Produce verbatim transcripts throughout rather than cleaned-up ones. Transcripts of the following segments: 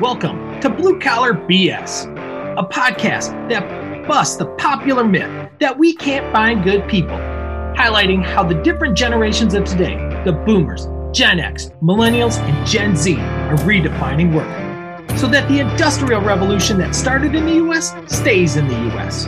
Welcome to Blue Collar B S, a podcast that busts the popular myth that we can't find good people, highlighting how the different generations of today, the boomers, Gen X, millennials, and Gen Z, are redefining work, so that the industrial revolution that started in the U S stays in the U S.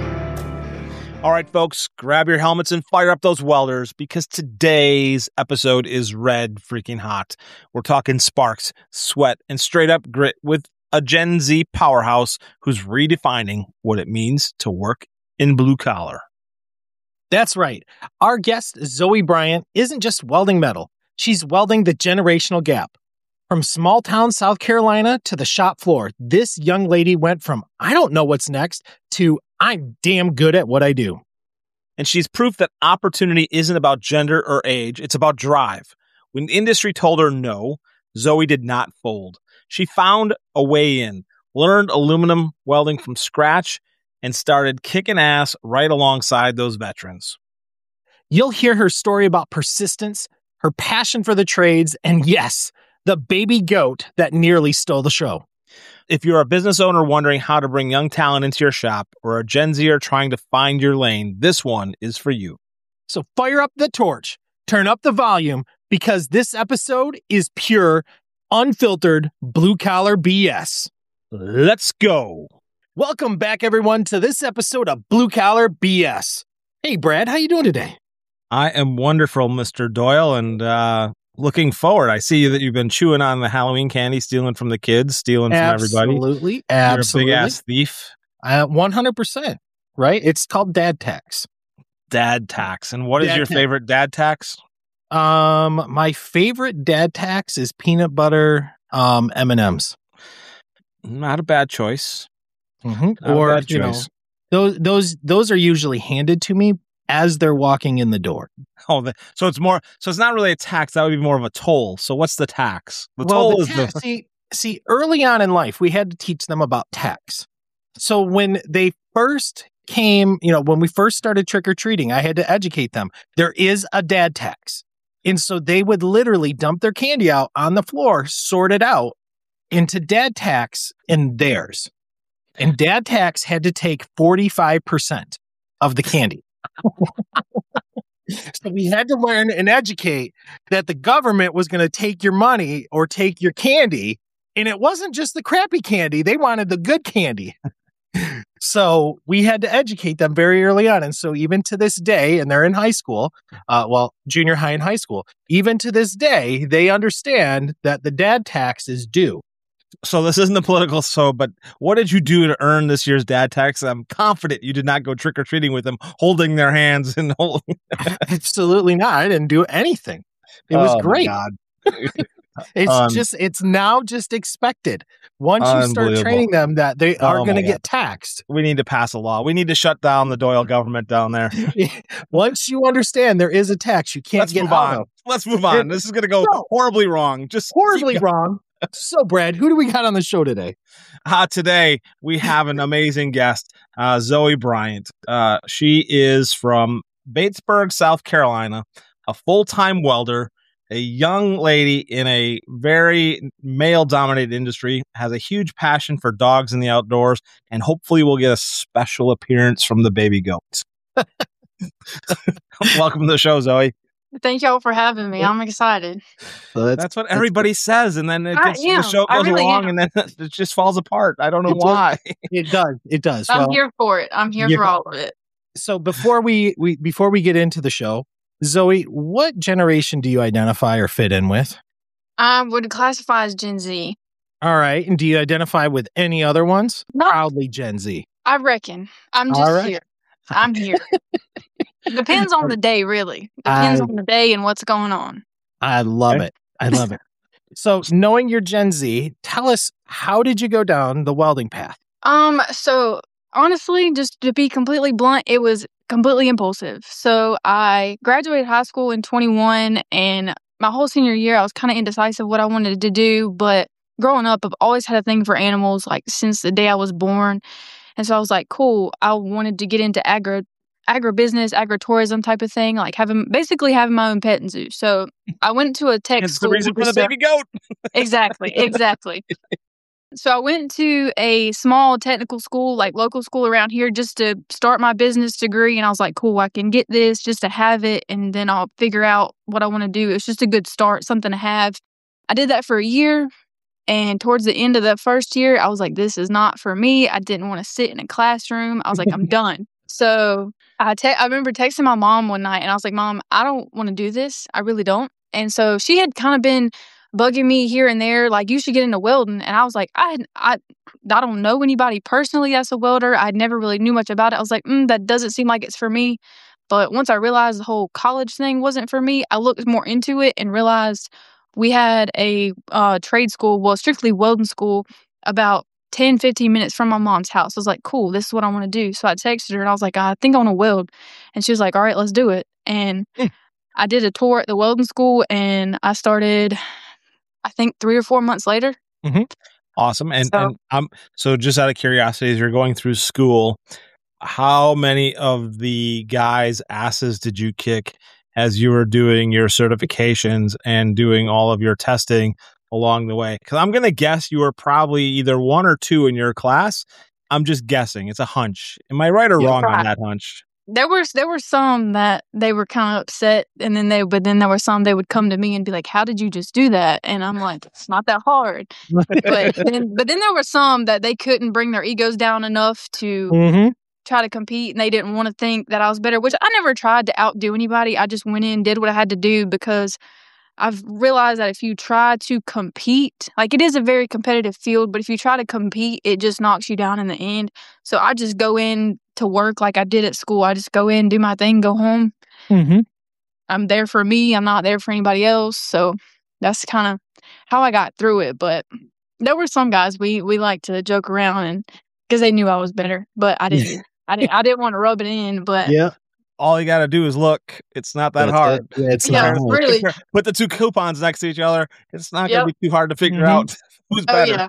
All right, folks, grab your helmets and fire up those welders, because today's episode is red freaking hot. We're talking sparks, sweat, and straight up grit with a Gen Z powerhouse who's redefining what it means to work in blue collar. That's right. Our guest, Zoe Bryant, isn't just welding metal. She's welding the generational gap. From small town South Carolina to the shop floor, this young lady went from I don't know what's next to I'm damn good at what I do. And she's proof that opportunity isn't about gender or age. It's about drive. When the industry told her no, Zoe did not fold. She found a way in, learned aluminum welding from scratch, and started kicking ass right alongside those veterans. You'll hear her story about persistence, her passion for the trades, and yes, the baby goat that nearly stole the show. If you're a business owner wondering how to bring young talent into your shop, or a Gen Zer trying to find your lane, this one is for you. So fire up the torch, turn up the volume, because this episode is pure, unfiltered, blue-collar B S. Let's go. Welcome back, everyone, to this episode of Blue Collar B S. Hey, Brad, how you doing today? I am wonderful, Mister Doyle, and uh, looking forward. I see that you've been chewing on the Halloween candy, stealing from the kids, stealing Absolutely. from everybody. Absolutely. You're a big-ass thief. Uh, one hundred percent, right? It's called dad tax. Dad tax. And what is Dad your tax. favorite dad tax? Um, my favorite dad tax is peanut butter um, M and M's. Not a bad choice. Mm-hmm. Not a Or, bad you know, choice. those, those, those are usually handed to me as they're walking in the door. Oh, the, so it's more. So it's not really a tax. That would be more of a toll. So what's the tax? The well, toll the is tax, the. see, see, early on in life, we had to teach them about tax. So when they first came, you know, when we first started trick-or-treating, I had to educate them. There is a dad tax. And so they would literally dump their candy out on the floor, sort it out into dad tax and theirs. And dad tax had to take forty-five percent of the candy. So we had to learn and educate that the government was going to take your money or take your candy. And it wasn't just the crappy candy. They wanted the good candy. So we had to educate them very early on. And so even to this day, and they're in high school, uh, well, junior high and high school, even to this day, they understand that the dad tax is due. So this isn't the political. So, but what did you do to earn this year's dad tax? I'm confident you did not go trick or treating with them, holding their hands and holding. Absolutely not. I didn't do anything. It was Oh, my great. God. It's Um, just, it's now just expected. Once you start Unbelievable. training them that they are Oh, going my to God. get taxed. We need to pass a law. We need to shut down the Doyle government down there. Once you understand there is a tax, you can't Let's get move out on. of. Let's move on. This is going to go No. horribly wrong. Just Horribly keep wrong. So, Brad, who do we got on the show today? Uh, today, we have an amazing guest, uh, Zoe Bryant. Uh, she is from Batesburg, South Carolina, a full-time welder, a young lady in a very male-dominated industry, has a huge passion for dogs in the outdoors, and hopefully will get a special appearance from the baby goats. Welcome to the show, Zoe. Thank y'all for having me. I'm excited. So that's, That's what everybody says, and then it I gets, the am. show I goes really along, am. and then it just falls apart. I don't know It does. why. it does. It does. I'm Well, here for it. I'm here you're- for all of it. so before we, we before we get into the show, Zoe, what generation do you identify or fit in with? I would classify as Gen Z. All right. And do you identify with any other ones? No, Proudly Gen Z. I reckon. I'm All just right. here. I'm here. Depends on the day, really. Depends I- on the day and what's going on. I love Okay. it. I love it. So knowing you're Gen Z, tell us, how did you go down the welding path? Um, so honestly, just to be completely blunt, it was completely impulsive. So I graduated high school in twenty-one, and my whole senior year, I was kind of indecisive what I wanted to do. But growing up, I've always had a thing for animals, like since the day I was born. And so I was like, cool, I wanted to get into agro agribusiness, agritourism type of thing, like having basically having my own petting zoo. So I went to a tech It's the school. reason for the so- baby goat. Exactly, exactly. So I went to a small technical school, like local school around here, just to start my business degree. And I was like, cool, I can get this just to have it. And then I'll figure out what I want to do. It's just a good start, something to have. I did that for a year. And towards the end of the first year, I was like, this is not for me. I didn't want to sit in a classroom. I was like, I'm done. So I te- I remember texting my mom one night and I was like, Mom, I don't want to do this. I really don't. And so she had kind of been bugging me here and there, like, you should get into welding. And I was like, I I, I don't know anybody personally that's a welder. I never really knew much about it. I was like, mm, that doesn't seem like it's for me. But once I realized the whole college thing wasn't for me, I looked more into it and realized we had a uh, trade school, well, strictly welding school, about ten, fifteen minutes from my mom's house. I was like, cool, this is what I want to do. So I texted her and I was like, I think I want to weld. And she was like, all right, let's do it. And Mm. I did a tour at the welding school and I started, I think, three or four months later. Awesome. And So- and um, so just out of curiosity, as you're going through school, how many of the guys' asses did you kick as you were doing your certifications and doing all of your testing along the way? Because I'm going to guess you were probably either one or two in your class. I'm just guessing. It's a hunch. Am I right or Yeah. wrong on Right. that hunch? There were there were some that they were kind of upset, and then they but then there were some they would come to me and be like, "How did you just do that?" And I'm like, "It's not that hard." But then but then there were some that they couldn't bring their egos down enough to Mm-hmm. try to compete, and they didn't want to think that I was better. Which I never tried to outdo anybody. I just went in, did what I had to do because I've realized that if you try to compete, like, it is a very competitive field, but if you try to compete, it just knocks you down in the end. So I just go in to work like I did at school. I just go in, do my thing, go home. Mm-hmm. I'm there for me. I'm not there for anybody else. So that's kind of how I got through it. But there were some guys we we like to joke around and because they knew I was better, but I didn't. I didn't. I didn't want to rub it in. But Yeah. All you got to do is look. It's not that That's hard. it. Yeah, it's yeah, not hard. really. Put the two coupons next to each other. It's not Yep. going to be too hard to figure Mhm. out who's Oh better. yeah.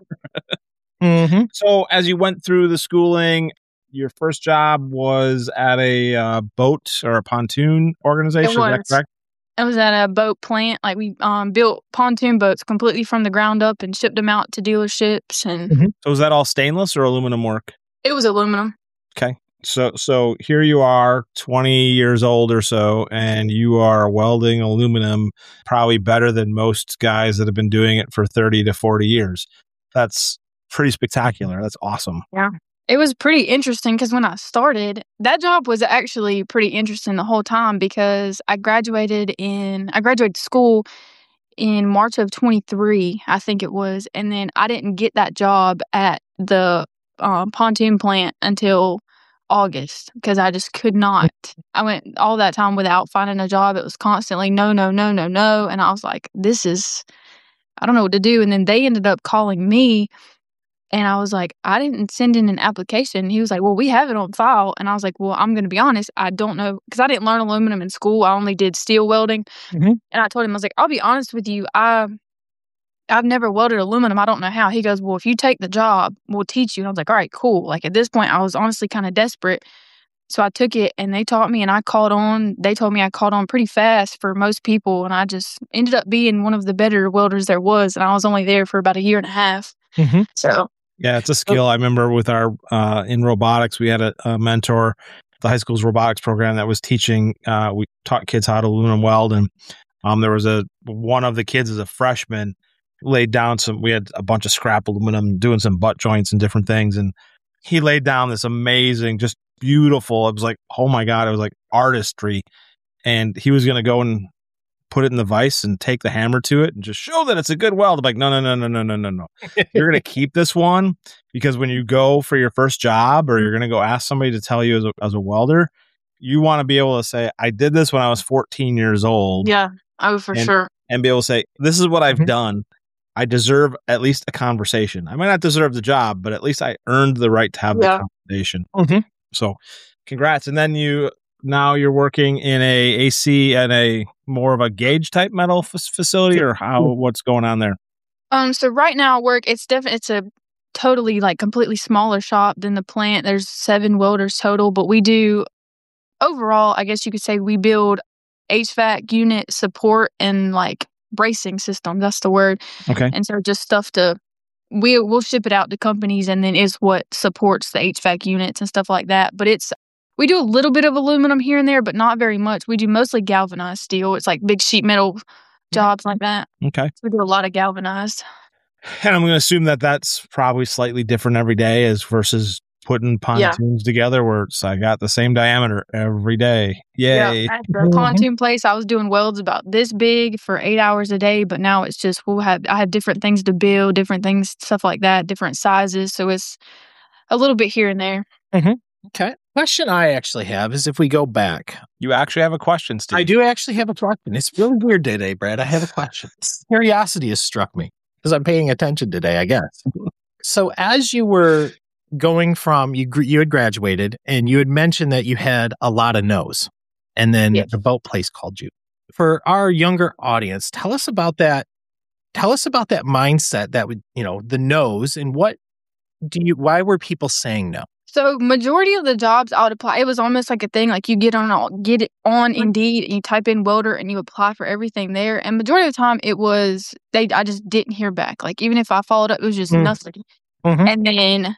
Mm-hmm. So as you went through the schooling, your first job was at a uh, boat or a pontoon organization. Is that was. correct? I was at a boat plant. Like, we um built pontoon boats completely from the ground up and shipped them out to dealerships, and Mhm. So was that all stainless or aluminum work? it was aluminum. Okay. So so here you are, twenty years old or so, and you are welding aluminum probably better than most guys that have been doing it for thirty to forty years. That's pretty spectacular. That's awesome. It was pretty interesting because when I started, that job was actually pretty interesting the whole time because I graduated in I graduated school in March of twenty-three, I think it was, and then I didn't get that job at the um, pontoon plant until August because I just could not. I went all that time without finding a job. It was constantly no, no, no, no, no, and I was like, this is I don't know what to do. And then they ended up calling me. And I was like, I didn't send in an application. He was like, well, we have it on file. And I was like, well, I'm going to be honest. I don't know. Because I didn't learn aluminum in school. I only did steel welding. Mhm. And I told him, I was like, I'll be honest with you. I, I've never welded aluminum. I don't know how. He goes, well, if you take the job, we'll teach you. And I was like, all right, cool. Like, at this point, I was honestly kind of desperate. So I took it and they taught me and I caught on. They told me I caught on pretty fast for most people. And I just ended up being one of the better welders there was. And I was only there for about a year and a half. Mm-hmm. So Yeah, it's a skill. I remember with our uh, in robotics, we had a, a mentor, the high school's robotics program that was teaching. Uh, we taught kids how to aluminum weld, and um, there was a one of the kids as a freshman laid down some. We had a bunch of scrap aluminum, doing some butt joints and different things, and he laid down this amazing, just beautiful. It was like, oh my god, it was like artistry, and he was going to go and put it in the vise and take the hammer to it and just show that it's a good weld. I'm like, no, no, no, no, no, no, no, no. You're going to keep this one because when you go for your first job or you're going to go ask somebody to tell you as a, as a welder, you want to be able to say, I did this when I was fourteen years old. yeah, oh, for And- sure. And be able to say, this is what I've Mhm. done. I deserve at least a conversation. I might not deserve the job, but at least I earned the right to have Yeah. the conversation. Mhm. So congrats. And then you, now you're working in a A C and a more of a gauge type metal f- facility or how, what's going on there? Um, so right now I work, it's definitely, it's a totally like completely smaller shop than the plant. There's seven welders total, but we do overall, I guess you could say we build H V A C unit support and like bracing systems. That's the word. Okay. And so just stuff to we we'll ship it out to companies, and then it's what supports the H V A C units and stuff like that. But it's we do a little bit of aluminum here and there, but not very much. We do mostly galvanized steel. It's like big sheet metal jobs like that. Okay. We do a lot of galvanized. And I'm going to assume that that's probably slightly different every day as versus putting pontoons yeah. together where it's I got the same diameter every day. Yay. Yeah, at the pontoon place, I was doing welds about this big for eight hours a day, but now it's just we'll have I have different things to build, different things, stuff like that, different sizes. So it's a little bit here and there. Mm-hmm. Okay. Question I actually have is if we go back. You actually have a question, Steve. I do actually have a question. It's really weird today, Brad. I have a question. Curiosity has struck me because I'm paying attention today, I guess. So as you were going from, you you had graduated and you had mentioned that you had a lot of no's and then yes. the boat place called you. For our younger audience, tell us about that. Tell us about that mindset that would, you know, the no's and what do you, why were people saying no? So majority of the jobs I would apply, it was almost like a thing, like you get on get it on Indeed and you type in welder and you apply for everything there. And majority of the time it was, they I just didn't hear back. Like even if I followed up, it was just mm. nothing. Mm-hmm. And then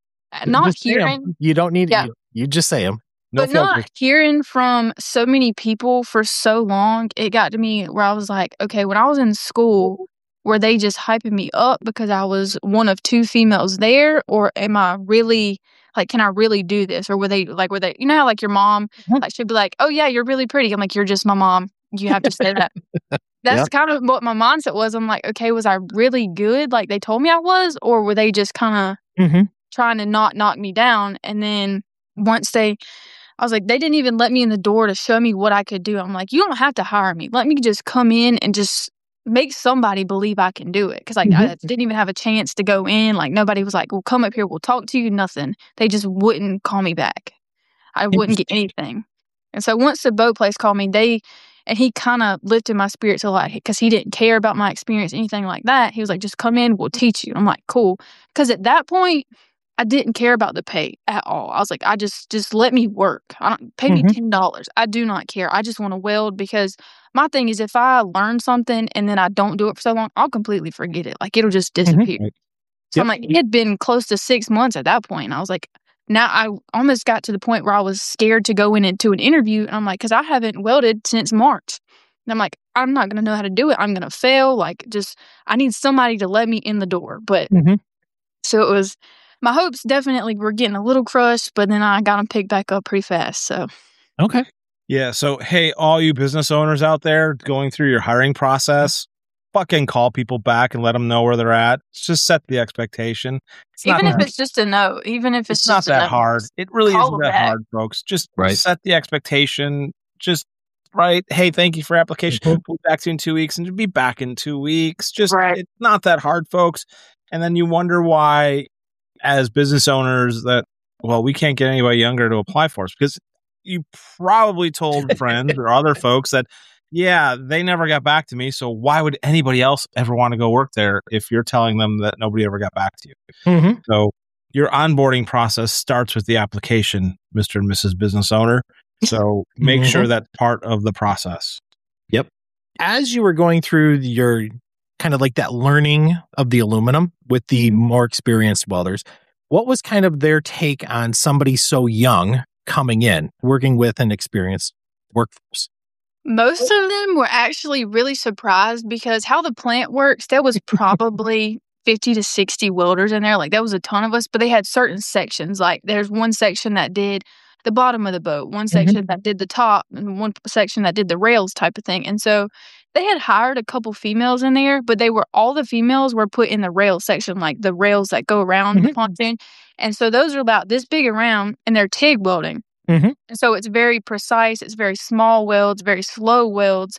not just hearing. You don't need yeah. you, you just say them. No but filter. Not hearing from so many people for so long, it got to me where I was like, okay, when I was in school, were they just hyping me up because I was one of two females there? Or am I really, like, can I really do this? Or were they, like, were they, you know how, like, your mom, mm-hmm. like, she'd be like, oh, yeah, you're really pretty. I'm like, you're just my mom. You have to say that. That's yep. kind of what my mindset was. I'm like, okay, was I really good like they told me I was? Or were they just kind of mm-hmm. trying to not knock me down? And then once they, I was like, they didn't even let me in the door to show me what I could do. I'm like, you don't have to hire me. Let me just come in and just make somebody believe I can do it. Because like mm-hmm. I didn't even have a chance to go in. Like nobody was like, well, come up here. We'll talk to you. Nothing. They just wouldn't call me back. I wouldn't get anything. And so once the boat place called me, they, and he kind of lifted my spirits a lot because he didn't care about my experience, anything like that. He was like, just come in, we'll teach you. I'm like, cool. Because at that point, I didn't care about the pay at all. I was like, I just, just let me work. I don't pay mm-hmm. me ten dollars. I do not care. I just want to weld because my thing is if I learn something and then I don't do it for so long, I'll completely forget it. Like it'll just disappear. Mm-hmm. So yep. I'm like, it had been close to six months at that point. And I was like, now I almost got to the point where I was scared to go in into an interview. And I'm like, because I haven't welded since March. And I'm like, I'm not going to know how to do it. I'm going to fail. Like, just, I need somebody to let me in the door. But mm-hmm. so it was, my hopes definitely were getting a little crushed, but then I got them picked back up pretty fast. So, okay. Yeah. So, hey, all you business owners out there going through your hiring process, fucking call people back and let them know where they're at. Just set the expectation. It's even if hard. It's just a no, even if it's, it's just not that no, hard. It really isn't that back. hard, folks. Just right. set the expectation. Just right. Hey, thank you for application. Mm-hmm. We'll be back to you in two weeks and be back in two weeks. Just right. It's not that hard, folks. And then you wonder why, as business owners, that well, we can't get anybody younger to apply for us because you probably told friends or other folks that. Yeah, they never got back to me. So why would anybody else ever want to go work there if you're telling them that nobody ever got back to you? Mm-hmm. So your onboarding process starts with the application, Mister and Missus Business Owner. So make mm-hmm. sure that's part of the process. Yep. As you were going through your kind of like that learning of the aluminum with the more experienced welders, what was kind of their take on somebody so young coming in, working with an experienced workforce? Most of them were actually really surprised because how the plant works, there was probably fifty to sixty welders in there. Like, there was a ton of us, but they had certain sections. Like, there's one section that did the bottom of the boat, one section mm-hmm. that did the top, and one section that did the rails type of thing. And so they had hired a couple females in there, but they were all the females were put in the rail section, like the rails that go around mm-hmm. the pontoon. And so those are about this big around, and they're TIG welding. Mm-hmm. So it's very precise. It's very small welds, very slow welds.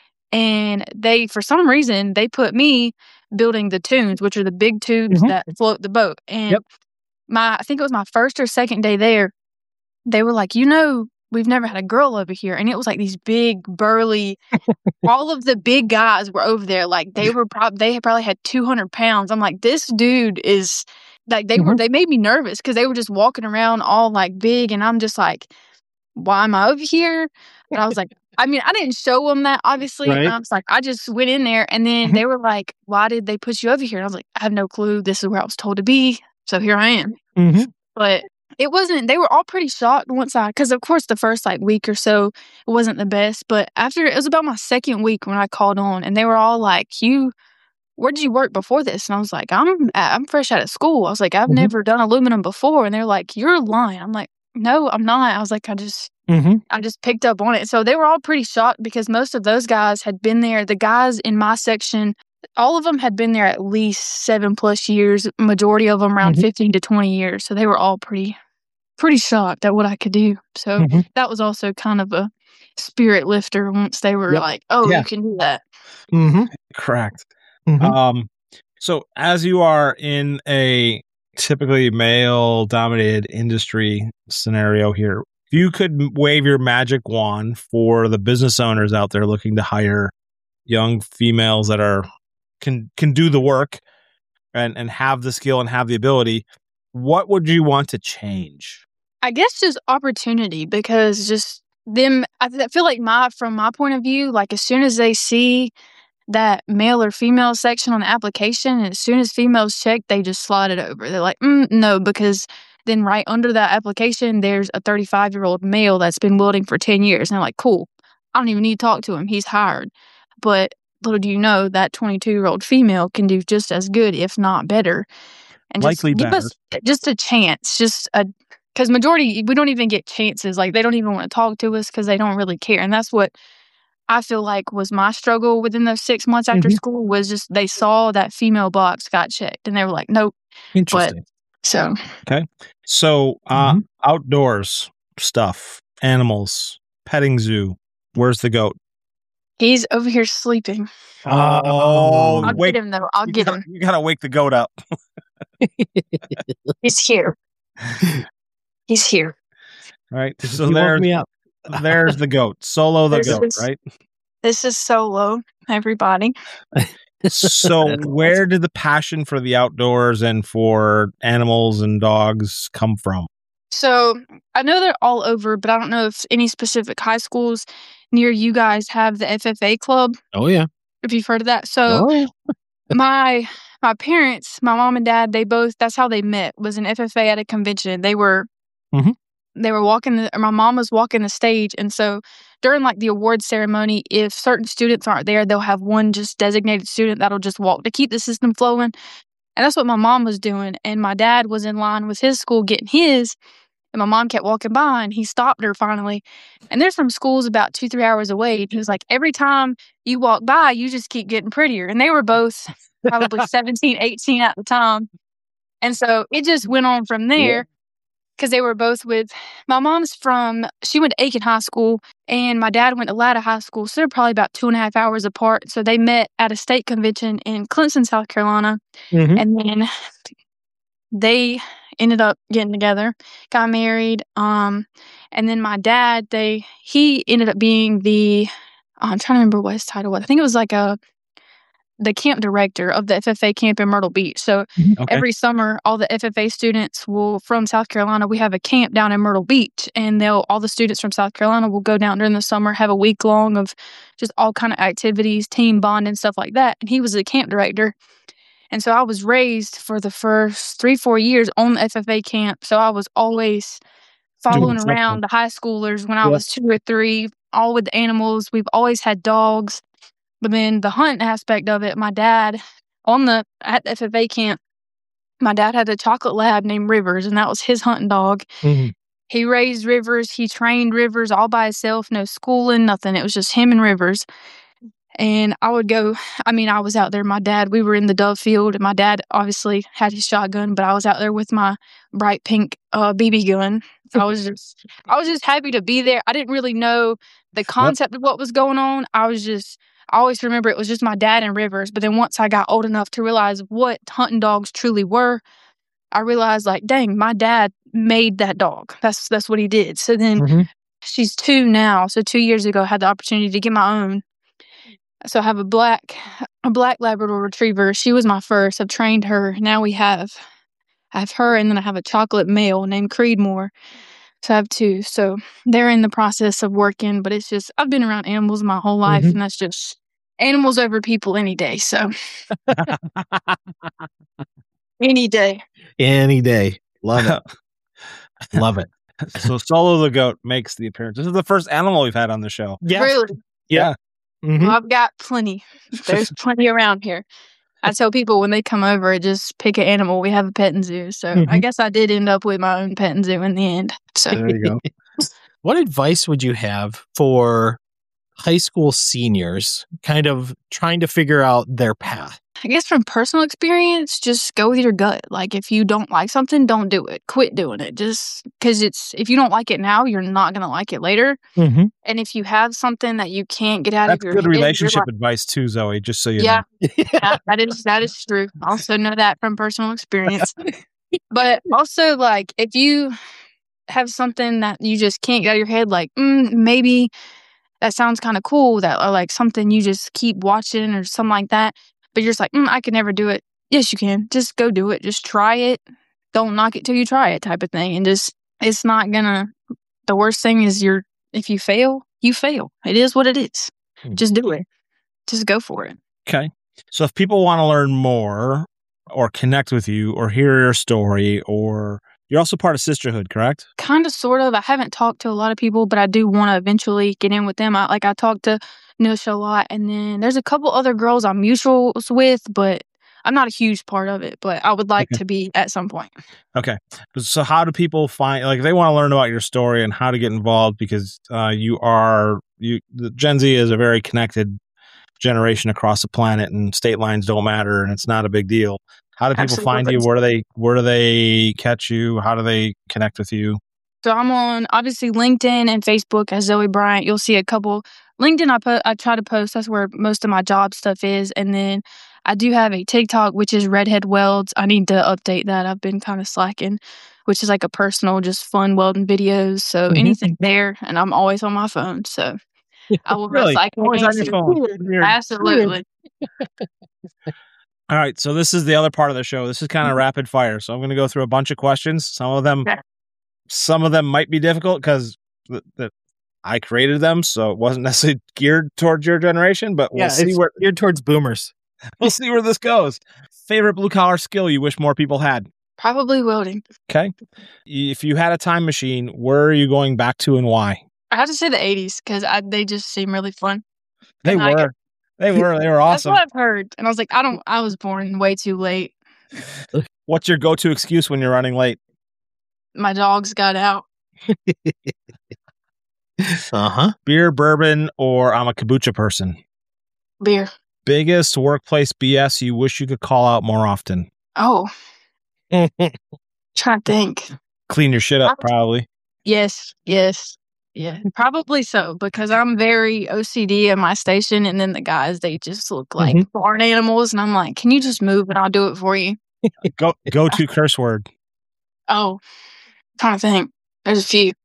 And they, for some reason, they put me building the tunes, which are the big tubes mm-hmm. that float the boat. And yep. my, I think it was my first or second day there, they were like, you know, we've never had a girl over here. And it was like these big, burly, all of the big guys were over there. Like they were probably, they had probably had two hundred pounds. I'm like, this dude is... Like they mm-hmm. were, they made me nervous because they were just walking around all like big, and I'm just like, why am I over here? But I was like, I mean, I didn't show them that, obviously. Right. And I was like, I just went in there, and then Mhm. they were like, why did they put you over here? And I was like, I have no clue. This is where I was told to be. So here I am. Mhm. But it wasn't, they were all pretty shocked once I, because of course the first like week or so, it wasn't the best. But after, it was about my second week when I called on, and they were all like, you, where did you work before this? And I was like, I'm I'm fresh out of school. I was like, I've Mhm. never done aluminum before. And they're like, you're lying. I'm like, no, I'm not. I was like, I just, Mhm. I just picked up on it. So they were all pretty shocked because most of those guys had been there. The guys in my section, all of them had been there at least seven plus years. Majority of them around Mhm. fifteen to twenty years. So they were all pretty, pretty shocked at what I could do. So Mhm. that was also kind of a spirit lifter once they were Yep. like, oh, Yeah. you can do that. Mhm. Correct. Mhm. Um, so as you are in a typically male-dominated industry scenario here, if you could m- wave your magic wand for the business owners out there looking to hire young females that are can can do the work and and have the skill and have the ability, what would you want to change? I guess just opportunity, because just them, I th- I feel like my, from my point of view, like as soon as they see that male or female section on the application, and as soon as females check, they just slide it over. They're like, mm, no, because then right under that application, there's a thirty-five year old male that's been welding for ten years. And they're like, cool, I don't even need to talk to him. He's hired. But little do you know that twenty-two year old female can do just as good, if not better. And just Likely give better. us just a chance, just a, because majority, we don't even get chances. Like they don't even want to talk to us because they don't really care. And that's what I feel like was my struggle within those six months after Mhm. school, was just they saw that female box got checked and they were like, nope. Interesting. So So uh Mhm. outdoors stuff, animals, petting zoo. Where's the goat? he's over here sleeping. Oh, I'll wake get him though. I'll you get gotta, him. you gotta wake the goat up. He's here. He's here. Right. So You woke there's me up. there's the goat. Solo the This goat, is- right? This is Solo, everybody. So That's where did the passion for the outdoors and for animals and dogs come from? So I know they're all over, but I don't know if any specific high schools near you guys have the F F A club, Oh yeah. if you've heard of that. So Oh yeah. my my parents, my mom and dad, they both, that's how they met, was an F F A at a convention. They were Mhm. they were walking the, or my mom was walking the stage, and so during like the award ceremony, if certain students aren't there, they'll have one just designated student that'll just walk to keep the system flowing. And that's what my mom was doing. And my dad was in line with his school getting his, and my mom kept walking by, and he stopped her finally. And there's some schools about two, three hours away. And he was like, every time you walk by, you just keep getting prettier. And they were both probably seventeen, eighteen at the time. And so it just went on from there, because they were both with, my mom's from, she went to Aiken High School, and my dad went to Latta High School. So they're probably about two and a half hours apart. So they met at a state convention in Clemson, South Carolina. Mhm. And then they ended up getting together, got married. Um, and then my dad, they he ended up being the, oh, I'm trying to remember what his title was. I think it was like a the camp director of the F F A camp in Myrtle Beach. So Okay. every summer, all the F F A students will, from South Carolina, we have a camp down in Myrtle Beach, and they'll all the students from South Carolina will go down during the summer, have a week long of just all kind of activities, team bond and stuff like that. And he was the camp director. And so I was raised for the first three, four years on the F F A camp. So I was always following something. around the high schoolers when I Yep. was two or three, all with the animals. We've always had dogs. But then the hunt aspect of it, my dad, on the, at the F F A camp, my dad had a chocolate lab named Rivers, and that was his hunting dog. Mhm. He raised Rivers. He trained Rivers all by himself, no schooling, nothing. It was just him and Rivers. And I would go, I mean, I was out there. My dad, we were in the dove field, and my dad obviously had his shotgun, but I was out there with my bright pink uh, B B gun. I was just, I was just happy to be there. I didn't really know the concept of what was going on. I was just, I always remember it was just my dad and Rivers. But then once I got old enough to realize what hunting dogs truly were, I realized, like, dang, my dad made that dog. That's that's what he did. So then Mhm. she's two now. So two years ago, I had the opportunity to get my own. So I have a black, a black Labrador Retriever. She was my first. I've trained her. Now we have, I have her, and then I have a chocolate male named Creedmoor. So I have two. So they're in the process of working, but it's just, I've been around animals my whole life, Mhm. and that's just animals over people any day. So any day. Any day. Love it. Love it. So Solo the goat makes the appearance. This is the first animal we've had on the show. Yes. Really? Yeah. Mhm. Well, I've got plenty. There's plenty around here. I tell people when they come over, just pick an animal. We have a petting zoo. So I Mhm. guess I did end up with my own petting zoo in the end. So There you go. What advice would you have for high school seniors kind of trying to figure out their path? I guess from personal experience, just go with your gut. Like if you don't like something, don't do it. Quit doing it. Just because it's, if you don't like it now, you're not going to like it later. Mm-hmm. And if you have something that you can't get out That's of your good head, you're relationship like, advice too, Zoe, just so you yeah, know. yeah, that is that is true. I also know that from personal experience. But also, like, if you have something that you just can't get out of your head, like mm, maybe that sounds kind of cool, that or like something you just keep watching or something like that, but you're just like, mm, I could never do it. Yes, you can. Just go do it. Just try it. Don't knock it till you try it, type of thing. And just, it's not gonna. The worst thing is you're if you fail, you fail. It is what it is. Hmm. Just do it. Just go for it. Okay. So if people want to learn more or connect with you or hear your story, or you're also part of Sisterhood, correct? Kind of, sort of. I haven't talked to a lot of people, but I do want to eventually get in with them. I, like I talked to Nisha a lot, and then there's a couple other girls I'm mutuals with, but I'm not a huge part of it. But I would like Okay. to be at some point. Okay. So how do people find, like, if they want to learn about your story and how to get involved, because uh, you are, you, the Gen Z is a very connected generation across the planet, and state lines don't matter, and it's not a big deal. How do people find you? Absolutely. Where do they, where do they catch you? How do they connect with you? So I'm on obviously LinkedIn and Facebook as Zoe Bryant. You'll see a couple. LinkedIn, I po- I try to post. That's where most of my job stuff is. And then I do have a TikTok, which is Redhead Welds. I need to update that. I've been kind of slacking, which is like a personal, just fun welding videos. So Mhm. anything there, and I'm always on my phone. So I will Really? most likely Always on your answer. phone. Weird. Absolutely. All right. So this is the other part of the show. This is kind of rapid fire. So I'm going to go through a bunch of questions. Some of them, Okay. some of them might be difficult because th- th- I created them, so it wasn't necessarily geared towards your generation. But we'll Yeah, see it's where geared towards boomers. we'll see where this goes. Favorite blue collar skill you wish more people had? Probably welding. Okay. If you had a time machine, where are you going back to and why? I have to say the eighties because they just seem really fun. They And I- were. They were. They were That's awesome. what I've heard. And I was like, I don't, I was born way too late. What's your go to excuse when you're running late? My dogs got out. Uh-huh. Beer, bourbon, or I'm a kombucha person? Beer. Biggest workplace B S you wish you could call out more often? Oh, trying to think. Clean your shit up, probably. Yes, yes, yeah, probably so because I'm very O C D at my station, and then the guys they just look like Mhm. barn animals, and I'm like, can you just move and I'll do it for you? Go go to curse word. Oh, trying to think. There's a few.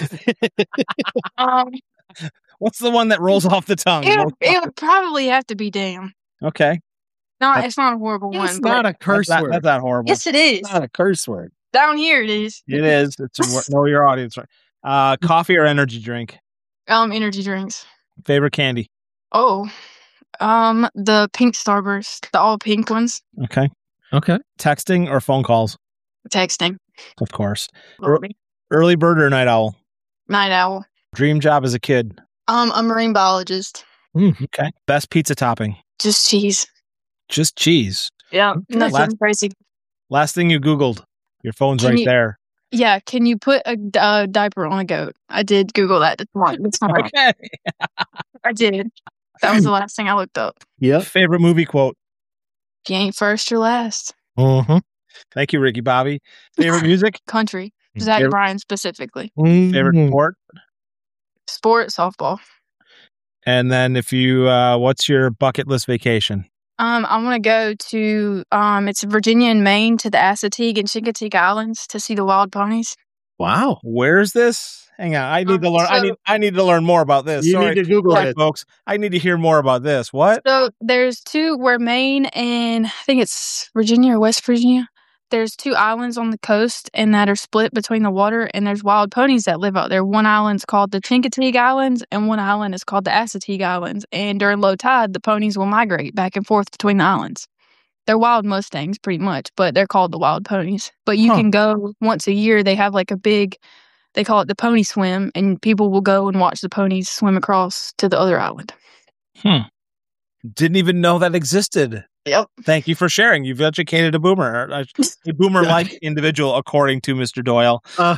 um, What's the one that rolls off the tongue? it, would, it would probably have to be damn. Okay. No, That's- it's not a horrible It's one. not But a curse that's not, word. That's not horrible. yes, it is. It's not a curse word. Down here, it is. It is. It's a, wor- know your audience. Right. Uh, coffee or energy drink? Um, energy drinks. Favorite candy? Oh, um, the pink Starburst, the all pink ones. Okay. Okay. Texting or phone calls? Texting. Of course. Er- Early bird or night owl? Night owl. Dream job as a kid? Um, a marine biologist. Okay. Best pizza topping? Just cheese. Just cheese. Yeah, nothing Last- crazy. Last thing you Googled? Your phone's Can right you- there. Yeah, can you put a uh, diaper on a goat? I did Google that this morning. This morning. Okay. I did. That was the last thing I looked up. Yep. Favorite movie quote? If you ain't first, you're last. Uh-huh. Thank you, Ricky Bobby. Favorite music? Country. Zach Favorite- Bryan specifically. Favorite Mhm. sport? Sport, softball. And then if you, uh, what's your bucket list vacation? Um, I want to go to um, it's Virginia and Maine to the Assateague and Chincoteague Islands to see the wild ponies. Wow. Where's this? Hang on, I need Um, to learn. I so- need. I need to learn more about this. You Sorry, need to Google Sorry, it. folks. I need to hear more about this. What? So there's two where Maine and I think it's Virginia or West Virginia. there's two islands on the coast and that are split between the water, and there's wild ponies that live out there. One island's called the Chincoteague Islands, and one island is called the Assateague Islands. And during low tide, the ponies will migrate back and forth between the islands. They're wild Mustangs, pretty much, but they're called the wild ponies. But you huh. can go once a year. They have like a big, they call it the pony swim, and people will go and watch the ponies swim across to the other island. Hmm. Didn't even know that existed. Yep. Thank you for sharing. You've educated a boomer, a, a boomer-like individual, according to Mister Doyle. Uh.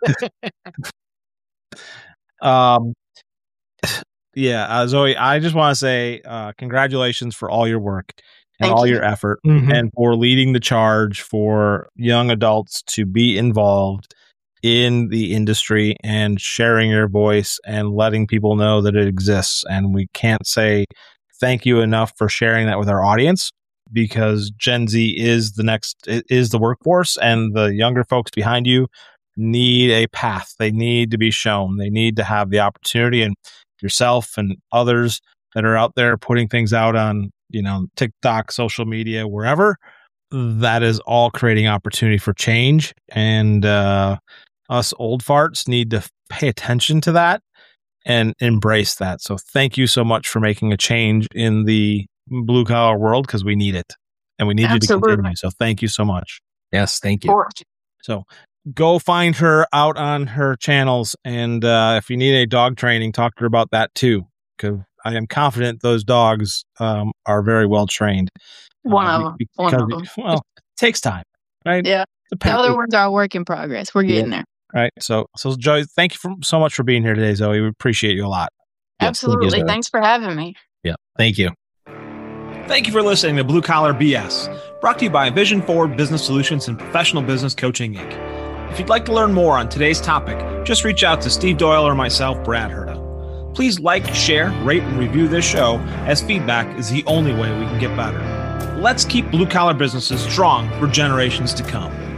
um, yeah, uh, Zoe, I just want to say uh, congratulations for all your work and Thank all you. your effort, Mhm. and for leading the charge for young adults to be involved in the industry and sharing your voice and letting people know that it exists. And we can't say thank you enough for sharing that with our audience, because Gen Z is the next, is the workforce, and the younger folks behind you need a path. They need to be shown. They need to have the opportunity, and yourself and others that are out there putting things out on, you know, TikTok, social media, wherever, that is all creating opportunity for change. And uh, us old farts need to pay attention to that and embrace that. So thank you so much for making a change in the blue collar world, because we need it, and we need Absolutely. you to continue. So thank you so much. Yes, thank you. Or- So go find her out on her channels. And uh, if you need a dog training, talk to her about that too, because I am confident those dogs um, are very well trained. One uh, of them. Because, One of them. well, it takes time, right? Yeah. The, The other ones are a work in progress. We're getting there. Right. So, so Joey, thank you for, so much for being here today, Zoe. We appreciate you a lot. Yes, Absolutely. thank you, Thanks for having me. Yeah, thank you. Thank you for listening to Blue Collar B S, brought to you by Vision Forward Business Solutions and Professional Business Coaching, Incorporated. If you'd like to learn more on today's topic, just reach out to Steve Doyle or myself, Brad Herta. Please like, share, rate, and review this show, as feedback is the only way we can get better. Let's keep blue collar businesses strong for generations to come.